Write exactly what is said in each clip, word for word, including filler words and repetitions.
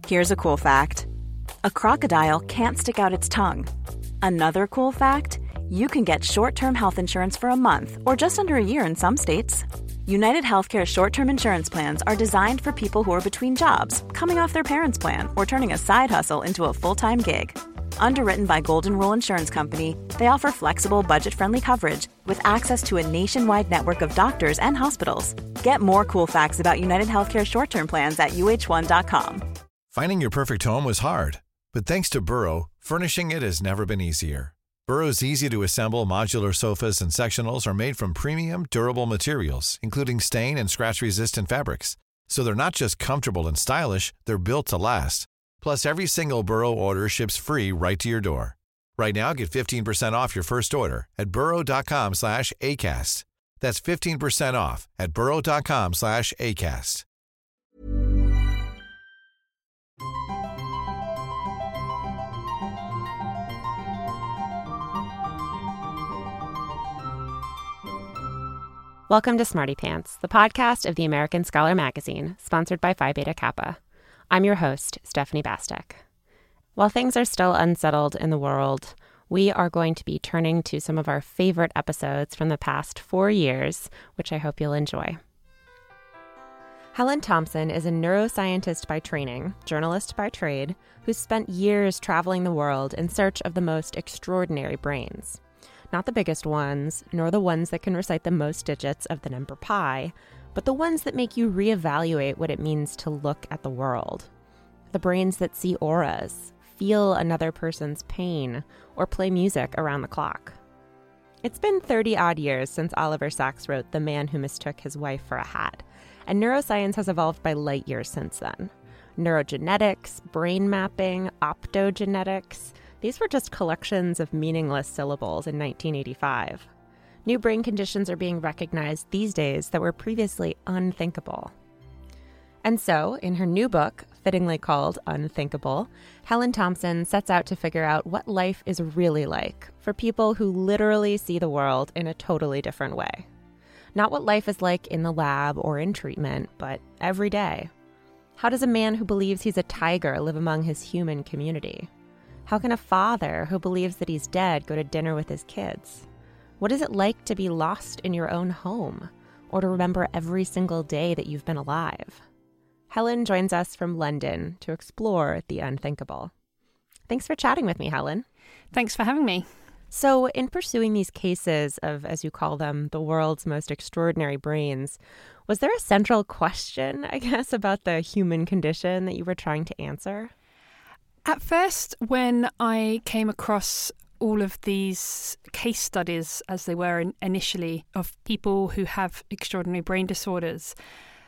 Here's a cool fact. A crocodile can't stick out its tongue. Another cool fact, you can get short-term health insurance for a month or just under a year in some states. United Healthcare short-term insurance plans are designed for people who are between jobs, coming off their parents' plan, or turning a side hustle into a full-time gig. Underwritten by Golden Rule Insurance Company, they offer flexible, budget-friendly coverage with access to a nationwide network of doctors and hospitals. Get more cool facts about United Healthcare short-term plans at U H one dot com. Finding your perfect home was hard, but thanks to Burrow, furnishing it has never been easier. Burrow's easy-to-assemble modular sofas and sectionals are made from premium, durable materials, including stain and scratch-resistant fabrics. So they're not just comfortable and stylish, they're built to last. Plus, every single Burrow order ships free right to your door. Right now, get fifteen percent off your first order at burrow.com slash ACAST. That's fifteen percent off at burrow.com slash ACAST. Welcome to Smarty Pants, the podcast of the American Scholar magazine, sponsored by Phi Beta Kappa. I'm your host, Stephanie Bastek. While things are still unsettled in the world, we are going to be turning to some of our favorite episodes from the past four years, which I hope you'll enjoy. Helen Thompson is a neuroscientist by training, journalist by trade, who's spent years traveling the world in search of the most extraordinary brains. Not the biggest ones, nor the ones that can recite the most digits of the number pi, but the ones that make you reevaluate what it means to look at the world. The brains that see auras, feel another person's pain, or play music around the clock. It's been thirty-odd years since Oliver Sacks wrote The Man Who Mistook His Wife for a Hat, and neuroscience has evolved by light years since then. Neurogenetics, brain mapping, optogenetics, these were just collections of meaningless syllables in nineteen eighty-five. New brain conditions are being recognized these days that were previously unthinkable. And so, in her new book, fittingly called Unthinkable, Helen Thompson sets out to figure out what life is really like for people who literally see the world in a totally different way. Not what life is like in the lab or in treatment, but every day. How does a man who believes he's a tiger live among his human community? How can a father who believes that he's dead go to dinner with his kids? What is it like to be lost in your own home, or to remember every single day that you've been alive? Helen joins us from London to explore the unthinkable. Thanks for chatting with me, Helen. Thanks for having me. So, in pursuing these cases of, as you call them, the world's most extraordinary brains, was there a central question, I guess, about the human condition that you were trying to answer? At first, when I came across all of these case studies, as they were in, initially, of people who have extraordinary brain disorders,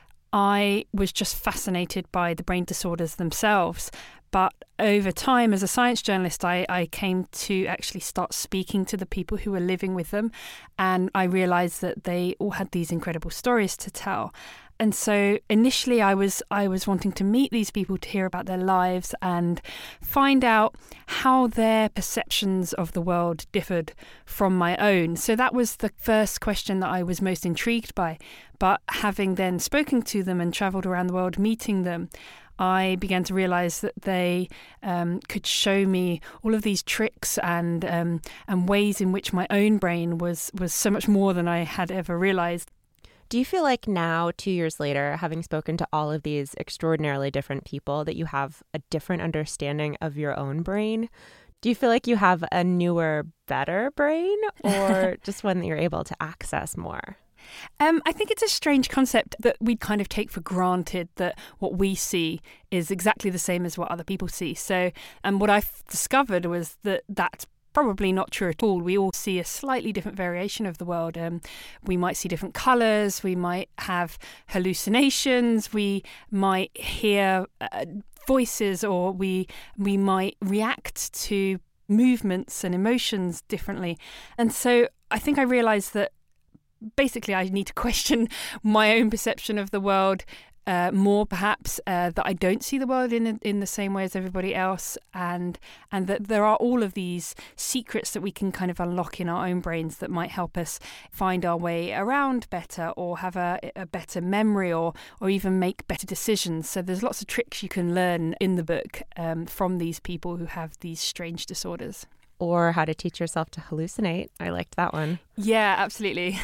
I was just fascinated by the brain disorders themselves. But over time, as a science journalist, I, I came to actually start speaking to the people who were living with them. And I realized that they all had these incredible stories to tell. And so initially I was I was wanting to meet these people to hear about their lives and find out how their perceptions of the world differed from my own. So that was the first question that I was most intrigued by. But having then spoken to them and traveled around the world meeting them, I began to realize that they um, could show me all of these tricks and um, and ways in which my own brain was was so much more than I had ever realized. Do you feel like now, two years later, having spoken to all of these extraordinarily different people, that you have a different understanding of your own brain? Do you feel like you have a newer, better brain, or just one that you're able to access more? Um, I think it's a strange concept that we kind of take for granted that what we see is exactly the same as what other people see. So, and what I've discovered was that that's probably not true at all. We all see a slightly different variation of the world. Um, we might see different colours, we might have hallucinations, we might hear uh, voices, or we we might react to movements and emotions differently. And so I think I realised that basically I need to question my own perception of the world uh, more perhaps uh, that I don't see the world in in the same way as everybody else, and and that there are all of these secrets that we can kind of unlock in our own brains that might help us find our way around better, or have a, a better memory, or or even make better decisions. So there's lots of tricks you can learn in the book um, from these people who have these strange disorders. Or how to teach yourself to hallucinate. I liked that one. Yeah, absolutely.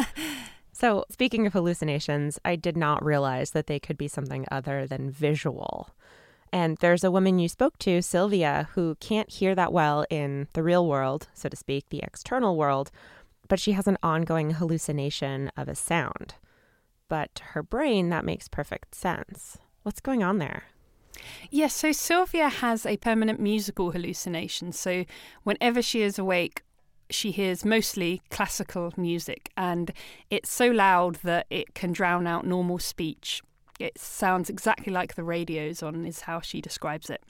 So speaking of hallucinations, I did not realize that they could be something other than visual. And there's a woman you spoke to, Sylvia, who can't hear that well in the real world, so to speak, the external world, but she has an ongoing hallucination of a sound. But to her brain, that makes perfect sense. What's going on there? Yes, so Sylvia has a permanent musical hallucination. So whenever she is awake, she hears mostly classical music, and it's so loud that it can drown out normal speech. It sounds exactly like the radio's on, is how she describes it.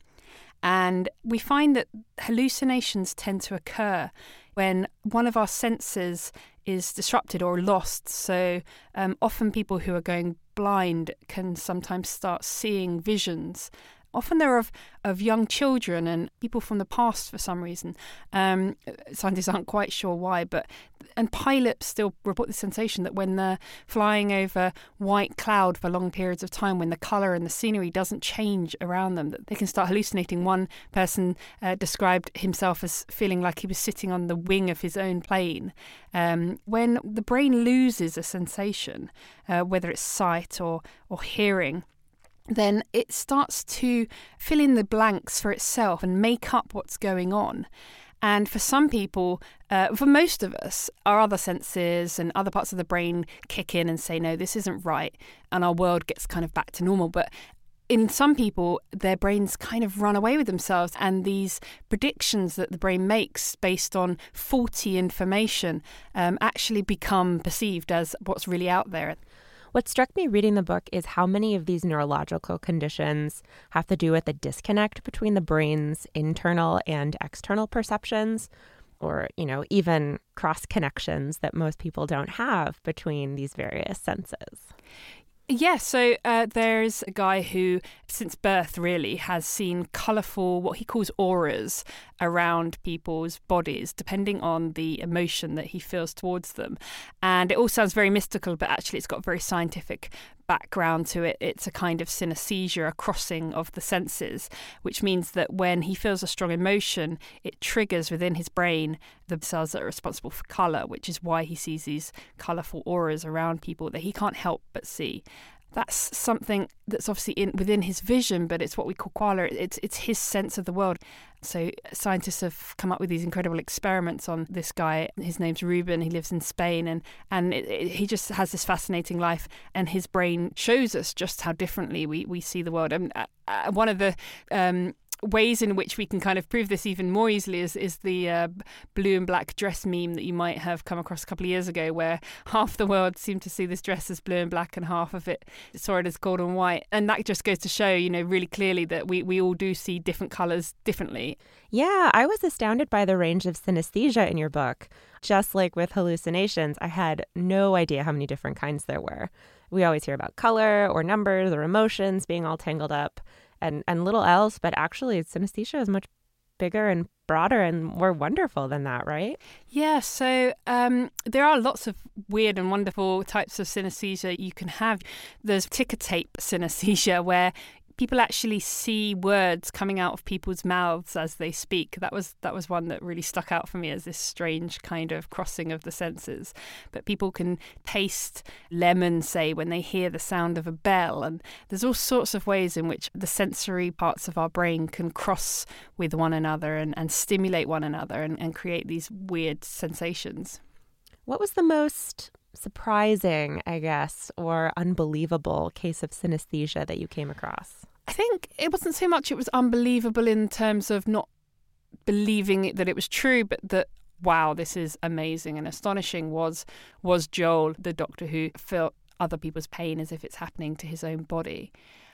And we find that hallucinations tend to occur when one of our senses is disrupted or lost. So um, often people who are going blind can sometimes start seeing visions. Often they're of, of young children and people from the past for some reason. Um, scientists aren't quite sure why, but and pilots still report the sensation that when they're flying over white cloud for long periods of time, when the colour and the scenery doesn't change around them, that they can start hallucinating. One person uh, described himself as feeling like he was sitting on the wing of his own plane. Um, when the brain loses a sensation, uh, whether it's sight or or hearing, then it starts to fill in the blanks for itself and make up what's going on. And for some people, uh, for most of us, our other senses and other parts of the brain kick in and say, no, this isn't right, and our world gets kind of back to normal. But in some people, their brains kind of run away with themselves, and these predictions that the brain makes based on faulty information um, actually become perceived as what's really out there. What struck me reading the book is how many of these neurological conditions have to do with the disconnect between the brain's internal and external perceptions, or, you know, even cross connections that most people don't have between these various senses. Yeah, so uh, there's a guy who, since birth really, has seen colourful, what he calls auras, around people's bodies, depending on the emotion that he feels towards them. And it all sounds very mystical, but actually it's got a very scientific background to it. It's a kind of synesthesia, a crossing of the senses, which means that when he feels a strong emotion, it triggers within his brain the cells that are responsible for colour, which is why he sees these colourful auras around people that he can't help but see. That's something that's obviously in within his vision, but it's what we call qualia. It's it's his sense of the world. So scientists have come up with these incredible experiments on this guy. His name's Ruben. He lives in Spain, and and it, it, he just has this fascinating life. And his brain shows us just how differently we, we see the world. And uh, one of the um, ways in which we can kind of prove this even more easily is, is the uh, blue and black dress meme that you might have come across a couple of years ago, where half the world seemed to see this dress as blue and black and half of it saw it as gold and white. And that just goes to show, you know, really clearly that we, we all do see different colours differently. Yeah, I was astounded by the range of synesthesia in your book. Just like with hallucinations, I had no idea how many different kinds there were. We always hear about color or numbers or emotions being all tangled up and, and little else, but actually synesthesia is much bigger and broader and more wonderful than that, right? Yeah, so um, there are lots of weird and wonderful types of synesthesia you can have. There's ticker tape synesthesia, where people actually see words coming out of people's mouths as they speak. That was that was one that really stuck out for me as this strange kind of crossing of the senses. But people can taste lemon, say, when they hear the sound of a bell. And there's all sorts of ways in which the sensory parts of our brain can cross with one another and, and stimulate one another and, and create these weird sensations. What was the most surprising, I guess, or unbelievable case of synesthesia that you came across? I think it wasn't so much it was unbelievable in terms of not believing that it was true, but that, wow, this is amazing and astonishing, was was Joel, the doctor who felt other people's pain as if it's happening to his own body.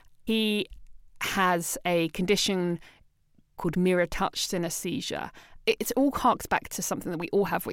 He has a condition called mirror touch synesthesia. It, it all harks back to something that we all have, which is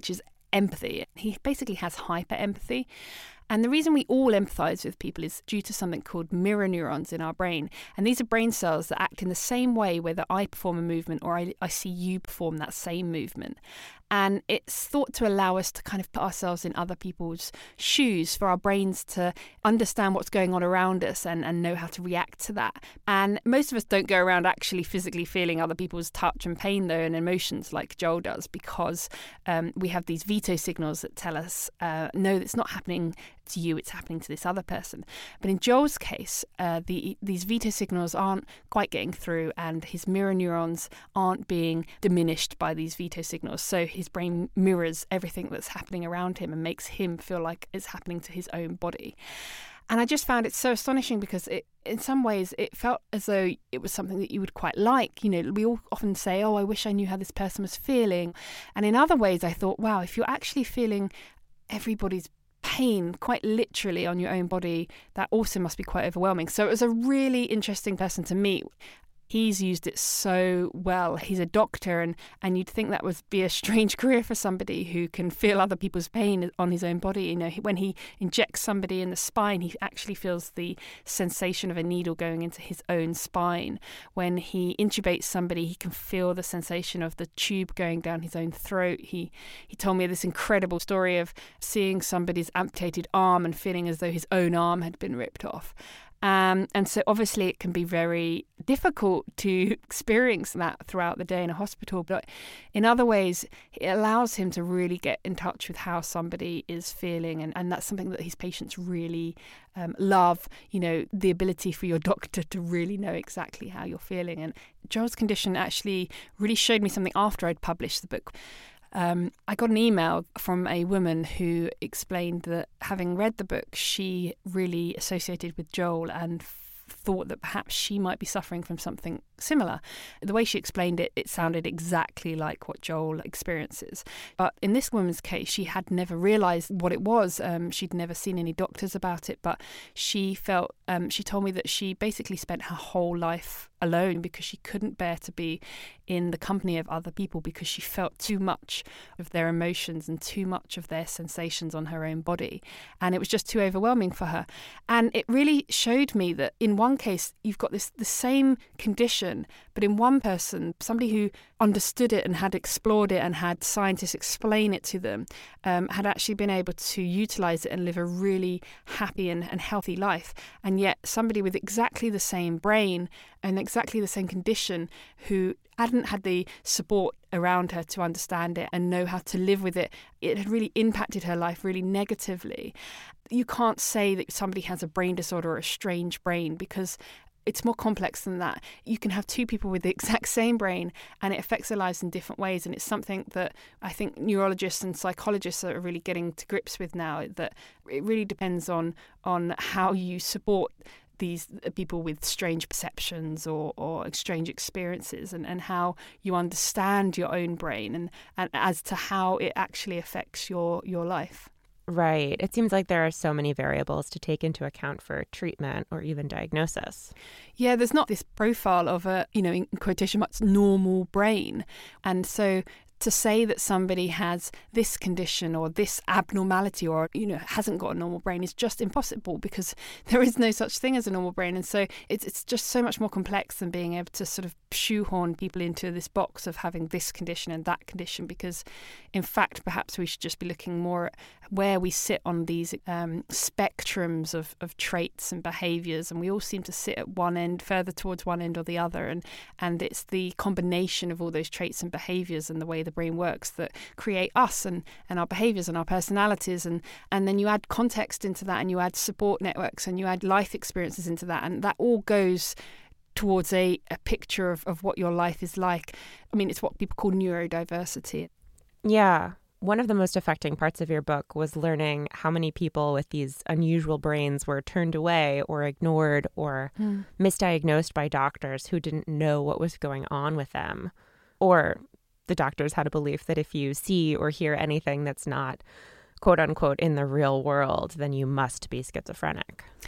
empathy. He basically has hyper-empathy. And the reason we all empathize with people is due to something called mirror neurons in our brain. And these are brain cells that act in the same way whether I perform a movement or I, I see you perform that same movement. And it's thought to allow us to kind of put ourselves in other people's shoes, for our brains to understand what's going on around us and, and know how to react to that. And most of us don't go around actually physically feeling other people's touch and pain, though, and emotions like Joel does, because um, we have these veto signals that tell us, uh, no, it's not happening to you, it's happening to this other person. But in Joel's case, uh, the these veto signals aren't quite getting through, and his mirror neurons aren't being diminished by these veto signals. So his brain mirrors everything that's happening around him and makes him feel like it's happening to his own body. And I just found it so astonishing, because it, in some ways it felt as though it was something that you would quite like. You know, we all often say, oh, I wish I knew how this person was feeling. And in other ways I thought, wow, if you're actually feeling everybody's pain quite literally on your own body, that also must be quite overwhelming. So it was a really interesting person to meet. He's used it so well. He's a doctor, and, and you'd think that would be a strange career for somebody who can feel other people's pain on his own body. You know, when he injects somebody in the spine, he actually feels the sensation of a needle going into his own spine. When he intubates somebody, he can feel the sensation of the tube going down his own throat. He he told me this incredible story of seeing somebody's amputated arm and feeling as though his own arm had been ripped off. Um, and so obviously it can be very difficult to experience that throughout the day in a hospital. But in other ways, it allows him to really get in touch with how somebody is feeling. And, and that's something that his patients really um, love, you know, the ability for your doctor to really know exactly how you're feeling. And Joel's condition actually really showed me something after I'd published the book. Um, I got an email from a woman who explained that, having read the book, she really associated with Joel and f- thought that perhaps she might be suffering from something similar. The way she explained it, it sounded exactly like what Joel experiences. But in this woman's case, she had never realised what it was. Um, she'd never seen any doctors about it, but she felt, um, she told me that she basically spent her whole life alone because she couldn't bear to be in the company of other people, because she felt too much of their emotions and too much of their sensations on her own body. And it was just too overwhelming for her. And it really showed me that in one case, you've got this the same condition, but in one person, somebody who understood it and had explored it and had scientists explain it to them, um, had actually been able to utilise it and live a really happy and, and healthy life. And yet somebody with exactly the same brain and exactly the same condition, who hadn't had the support around her to understand it and know how to live with it, it had really impacted her life really negatively. You can't say that somebody has a brain disorder or a strange brain, because it's more complex than that. You can have two people with the exact same brain and it affects their lives in different ways. And it's something that I think neurologists and psychologists are really getting to grips with now, that it really depends on on how you support these people with strange perceptions or, or strange experiences, and, and how you understand your own brain and, and as to how it actually affects your, your life. Right. It seems like there are so many variables to take into account for treatment or even diagnosis. Yeah, there's not this profile of a, you know, in quotation marks, normal brain. And so to say that somebody has this condition or this abnormality or, you know, hasn't got a normal brain is just impossible, because there is no such thing as a normal brain. And so it's it's just so much more complex than being able to sort of shoehorn people into this box of having this condition and that condition, because in fact, perhaps we should just be looking more at where we sit on these um, spectrums of, of traits and behaviours. And we all seem to sit at one end, further towards one end or the other. And, and it's the combination of all those traits and behaviours and the way the brain works that create us and, and our behaviours and our personalities. And, and then you add context into that, and you add support networks, and you add life experiences into that. And that all goes towards a, a picture of, of what your life is like. I mean, it's what people call neurodiversity. Yeah. One of the most affecting parts of your book was learning how many people with these unusual brains were turned away or ignored or mm. misdiagnosed by doctors who didn't know what was going on with them. Or the doctors had a belief that if you see or hear anything that's not, quote unquote, in the real world, then you must be schizophrenic.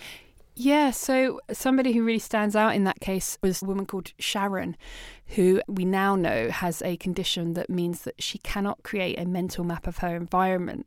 Yeah, so somebody who really stands out in that case was a woman called Sharon, who we now know has a condition that means that she cannot create a mental map of her environment.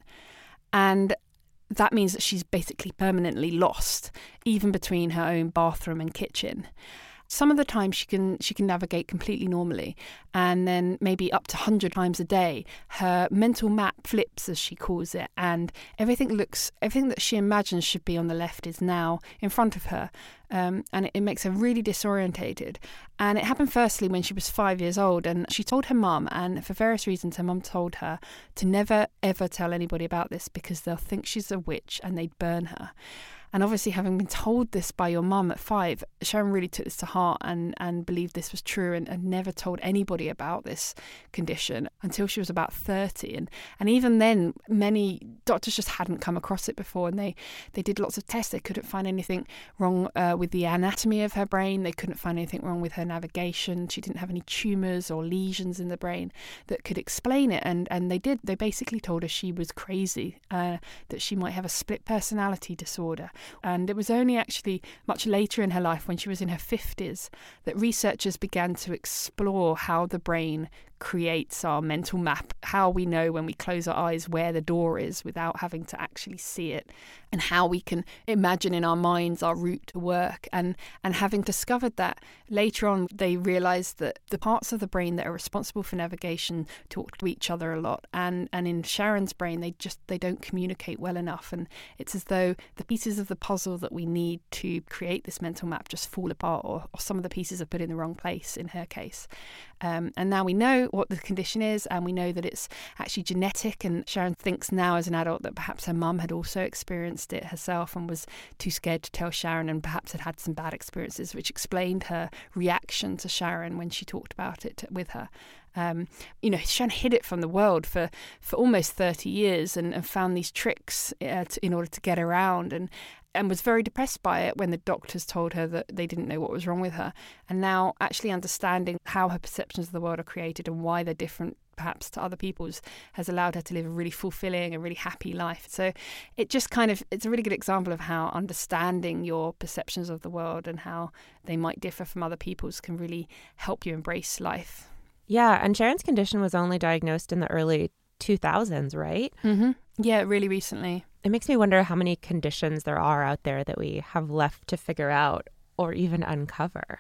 And that means that she's basically permanently lost, even between her own bathroom and kitchen. Some of the time she can she can navigate completely normally, and then maybe up to one hundred times a day her mental map flips, as she calls it, and everything looks everything that she imagines should be on the left is now in front of her, um, and it, it makes her really disorientated. And it happened firstly when she was five years old, and she told her mum, and for various reasons her mum told her to never ever tell anybody about this because they'll think she's a witch and they'd burn her. And obviously, having been told this by your mum at five, Sharon really took this to heart and, and believed this was true, and, and never told anybody about this condition until she was about thirty. And and even then, many doctors just hadn't come across it before, and they, they did lots of tests. They couldn't find anything wrong uh, with the anatomy of her brain. They couldn't find anything wrong with her navigation. She didn't have any tumours or lesions in the brain that could explain it. And, and they did. They basically told her she was crazy, uh, that she might have a split personality disorder. And it was only actually much later in her life, when she was in her fifties, that researchers began to explore how the brain creates our mental map, how we know when we close our eyes where the door is without having to actually see it, and how we can imagine in our minds our route to work. And and having discovered that, later on they realised that the parts of the brain that are responsible for navigation talk to each other a lot, and and in Sharon's brain they just they don't communicate well enough, and it's as though the pieces of the puzzle that we need to create this mental map just fall apart, or, or some of the pieces are put in the wrong place in her case. Um, and now we know what the condition is, and we know that it's actually genetic, and Sharon thinks now as an adult that perhaps her mum had also experienced it herself and was too scared to tell Sharon, and perhaps had had some bad experiences, which explained her reaction to Sharon when she talked about it with her. Um, you know, Sharon hid it from the world for, for almost thirty years, and, and found these tricks uh, to, in order to get around, and and was very depressed by it when the doctors told her that they didn't know what was wrong with her. And now actually understanding how her perceptions of the world are created and why they're different perhaps to other people's has allowed her to live a really fulfilling and really happy life. So it just kind of, it's a really good example of how understanding your perceptions of the world and how they might differ from other people's can really help you embrace life. Yeah, and Sharon's condition was only diagnosed in the early two thousands, right? Mm-hmm. Yeah, really recently. It makes me wonder how many conditions there are out there that we have left to figure out or even uncover.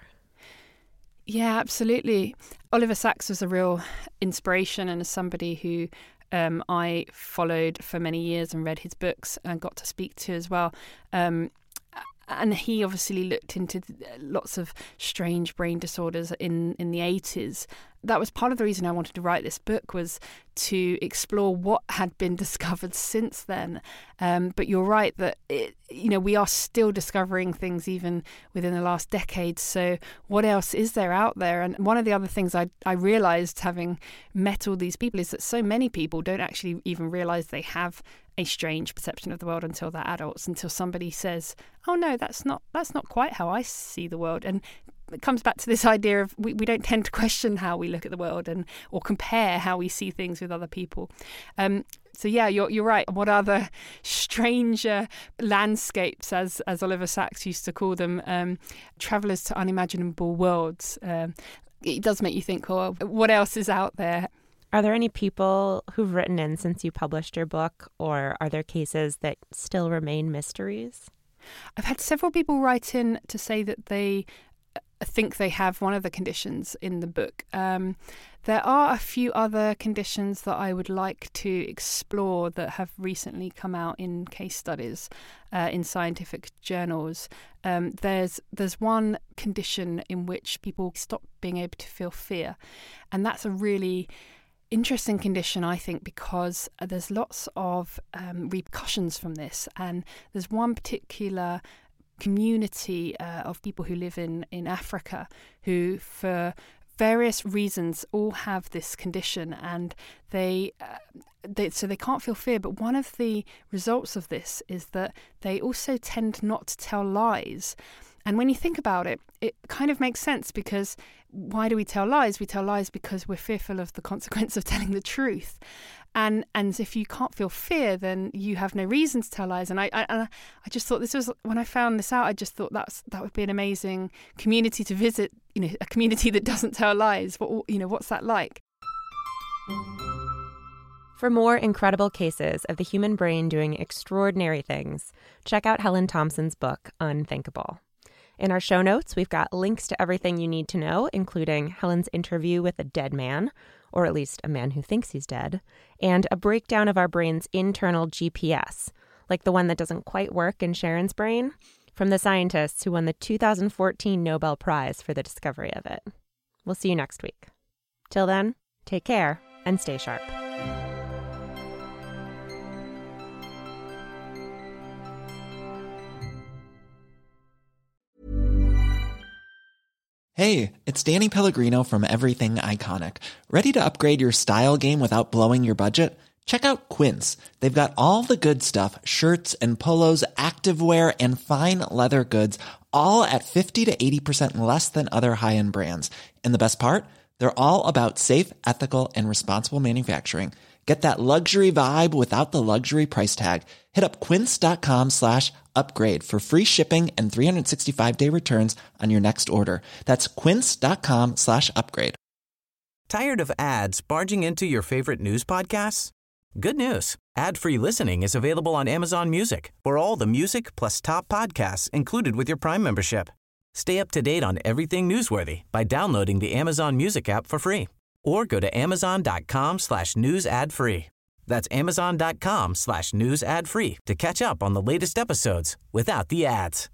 Yeah, absolutely. Oliver Sacks was a real inspiration, and as somebody who um, I followed for many years and read his books and got to speak to as well. Um, and he obviously looked into lots of strange brain disorders in, in the eighties. That was part of the reason I wanted to write this book, was to explore what had been discovered since then. Um, but you're right that, it, you know, we are still discovering things even within the last decade. So what else is there out there? And one of the other things I, I realised, having met all these people, is that so many people don't actually even realise they have a strange perception of the world until they're adults, until somebody says, oh no, that's not that's not quite how I see the world. And it comes back to this idea of we, we don't tend to question how we look at the world and or compare how we see things with other people. Um, so yeah, you're you're right. What other stranger landscapes, as as Oliver Sacks used to call them, um, travellers to unimaginable worlds. Um, it does make you think, oh, what else is out there? Are there any people who've written in since you published your book, or are there cases that still remain mysteries? I've had several people write in to say that they think they have one of the conditions in the book. Um, there are a few other conditions that I would like to explore that have recently come out in case studies uh, in scientific journals. Um, there's there's one condition in which people stop being able to feel fear, and that's a really interesting condition, I think, because there's lots of um, repercussions from this. And there's one particular community uh, of people who live in, in Africa who, for various reasons, all have this condition, and they, uh, they so they can't feel fear. But one of the results of this is that they also tend not to tell lies. And when you think about it, it kind of makes sense, because why do we tell lies? We tell lies because we're fearful of the consequence of telling the truth. And and if you can't feel fear, then you have no reason to tell lies. And I I, I just thought this was, when I found this out, I just thought that's that would be an amazing community to visit. You know, a community that doesn't tell lies. What you know, what's that like? For more incredible cases of the human brain doing extraordinary things, check out Helen Thompson's book, Unthinkable. In our show notes, we've got links to everything you need to know, including Helen's interview with a dead man, or at least a man who thinks he's dead, and a breakdown of our brain's internal G P S, like the one that doesn't quite work in Sharon's brain, from the scientists who won the two thousand fourteen Nobel Prize for the discovery of it. We'll see you next week. Till then, take care and stay sharp. Hey, it's Danny Pellegrino from Everything Iconic. Ready to upgrade your style game without blowing your budget? Check out Quince. They've got all the good stuff, shirts and polos, activewear, and fine leather goods, all at fifty to eighty percent less than other high-end brands. And the best part? They're all about safe, ethical, and responsible manufacturing. Get that luxury vibe without the luxury price tag. Hit up quince.com slash upgrade for free shipping and three sixty-five day returns on your next order. That's quince.com slash upgrade. Tired of ads barging into your favorite news podcasts? Good news. Ad-free listening is available on Amazon Music for all the music plus top podcasts included with your Prime membership. Stay up to date on everything newsworthy by downloading the Amazon Music app for free or go to amazon.com slash news ad free. That's amazon.com slash news ad free to catch up on the latest episodes without the ads.